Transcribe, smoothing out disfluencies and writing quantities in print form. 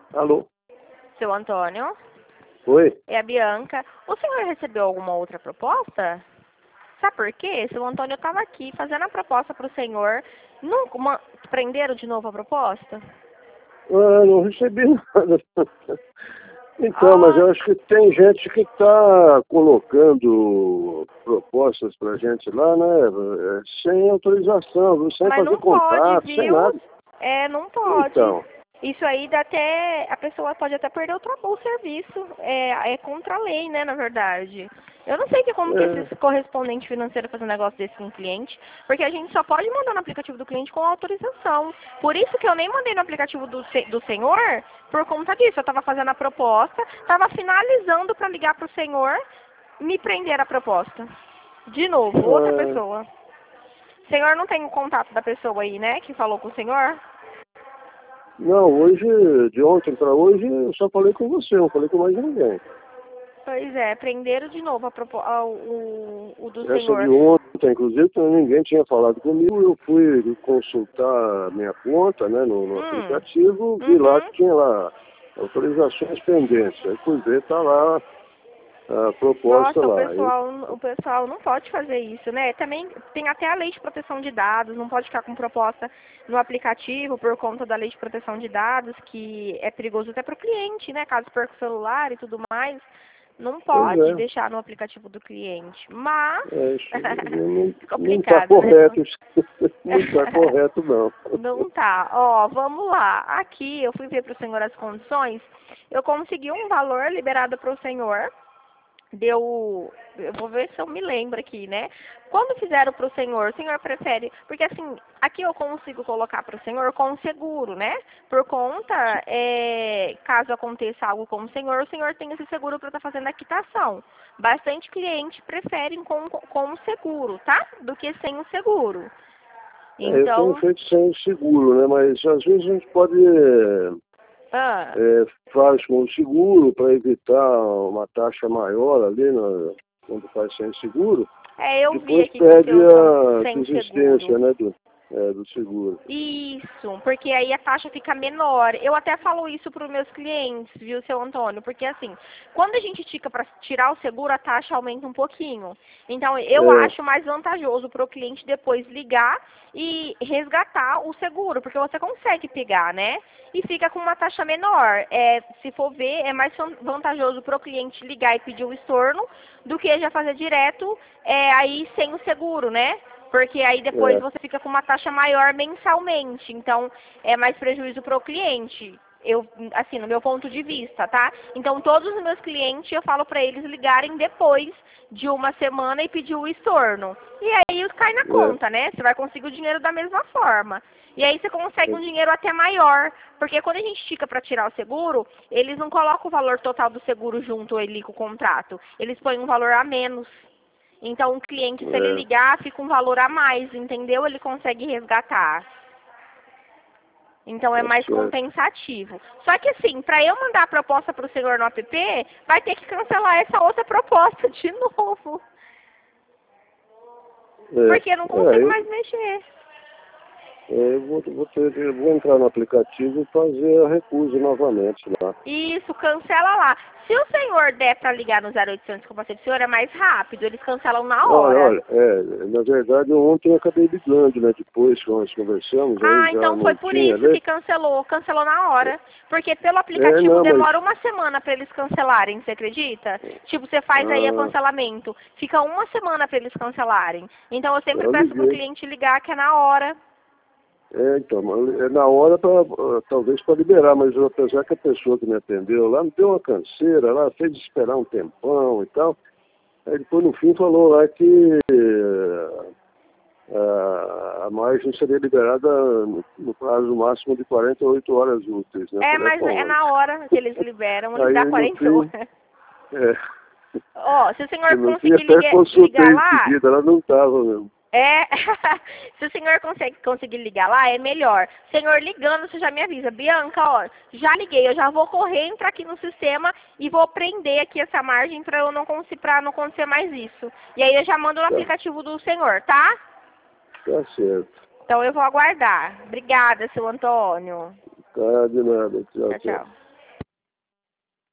Alô? Seu Antônio, Oi? é a Bianca. O senhor recebeu alguma outra proposta? Sabe por quê? Seu Antônio estava aqui fazendo a proposta para o senhor. Não prenderam de novo a proposta? Ah, não recebi nada. Então, mas Ah, eu acho que tem gente que está colocando propostas para gente lá, né? Sem autorização, viu? Sem mas fazer não pode, contato, sem viu? nada. É, não pode. Então, Isso aí dá até. A pessoa pode até perder o serviço. É contra a lei, né, na verdade. Eu não sei como que é, esse correspondente financeiro faz um negócio desse com o cliente, porque a gente só pode mandar no aplicativo do cliente com autorização. Por isso que eu nem mandei no aplicativo do senhor, por conta disso. Eu estava fazendo a proposta, estava finalizando para ligar para o senhor, me prender a proposta. De novo, outra é, pessoa. O senhor não tem o contato da pessoa aí, né, que falou com o senhor? não, hoje, de ontem para hoje, eu só falei com você, não falei com mais ninguém. Pois é, prenderam de novo o do Essa de senhor. ontem, inclusive, ninguém tinha falado comigo. Eu fui consultar a minha conta, né, no aplicativo, vi lá que Uhum. tinha lá autorizações pendentes. Aí fui ver, tá lá a proposta Nossa, o lá. pessoal, o pessoal não pode fazer isso, né? Também tem até a lei de proteção de dados, não pode ficar com proposta no aplicativo por conta da lei de proteção de dados, que é perigoso até para o cliente, né? Caso perca o celular e tudo mais, não Pois pode é, deixar no aplicativo do cliente. Mas, isso não está complicado, né? correto, isso não está correto não. Não tá. Ó, vamos lá. Aqui eu fui ver para o senhor as condições. Eu consegui um valor liberado para o senhor. Eu vou ver se eu me lembro aqui, né? Quando fizeram para o senhor prefere, porque assim, aqui eu consigo colocar para o senhor com seguro, né? Por conta, caso aconteça algo com o senhor tem esse seguro para estar fazendo a quitação. Bastante cliente preferem com o seguro, tá? Do que sem o seguro. Eu tenho Então, feito sem seguro, né? Mas às vezes a gente pode ah, faz com o seguro para evitar uma taxa maior ali quando faz sem seguro. eu vi Depois aqui que o pede seu com a sem seguro. desistência, né, do seguro. Isso, porque aí a taxa fica menor. Eu até falo isso para os meus clientes, viu, seu Antônio? Porque assim, quando a gente tica para tirar o seguro, a taxa aumenta um pouquinho. Então, eu É, acho mais vantajoso para o cliente depois ligar e resgatar o seguro, porque você consegue pegar, né? E fica com uma taxa menor. Se for ver, é mais vantajoso para o cliente ligar e pedir o estorno do que já fazer direto aí sem o seguro, né? Porque aí depois é, você fica com uma taxa maior mensalmente. Então, é mais prejuízo para o cliente. Eu, assim, no meu ponto de vista, tá? Então, todos os meus clientes, eu falo para eles ligarem depois de uma semana e pedir o estorno. E aí cai na é, conta, né? Você vai conseguir o dinheiro da mesma forma. E aí você consegue é, um dinheiro até maior. Porque quando a gente estica para tirar o seguro, eles não colocam o valor total do seguro junto ali com o contrato. Eles põem um valor a menos. Então, o cliente, se ele é, ligar, fica um valor a mais, entendeu? Ele consegue resgatar. Então, é tá mais certo. compensativo. Só que, assim, para eu mandar a proposta para o senhor no app, vai ter que cancelar essa outra proposta de novo. Porque eu não consigo Eu mais mexer. eu vou entrar no aplicativo e fazer a recusa novamente lá. Isso, cancela lá. Se o senhor der para ligar no 0800 com o parceiro do senhor, é mais rápido. Eles cancelam na hora. Olha, na verdade ontem eu acabei ligando, né? Depois que nós conversamos, aí Ah, já então foi não por tinha, isso né? que cancelou. Cancelou na hora. Porque pelo aplicativo Não, mas. demora uma semana para eles cancelarem, você acredita? Tipo, você faz aí o Ah, cancelamento. Fica uma semana para eles cancelarem. Então eu sempre eu peço pro liguei. cliente ligar que é na hora. Então, mas é na hora talvez para liberar, mas apesar que a pessoa que me atendeu lá me deu uma canseira lá, fez esperar um tempão e tal. Aí depois no fim falou lá que a margem seria liberada no prazo máximo de 48 horas úteis, né? Eu É, falei, mas é bom, na hora que eles liberam, eles dão aí no 40 fim, horas. é, Ó, se o que senhor no fim conseguir até ligar consultei em lá, seguida, ela não estava mesmo. é, se o senhor conseguir ligar lá, é melhor. Senhor ligando, você já me avisa. Bianca, ó, já liguei, eu já vou correr, entrar aqui no sistema e vou prender aqui essa margem para eu não pra não acontecer mais isso. E aí eu já mando no Tá, aplicativo do senhor, tá? tá certo. Então eu vou aguardar. Obrigada, seu Antônio. Tá de nada. Tchau, Tchau, tchau. tchau.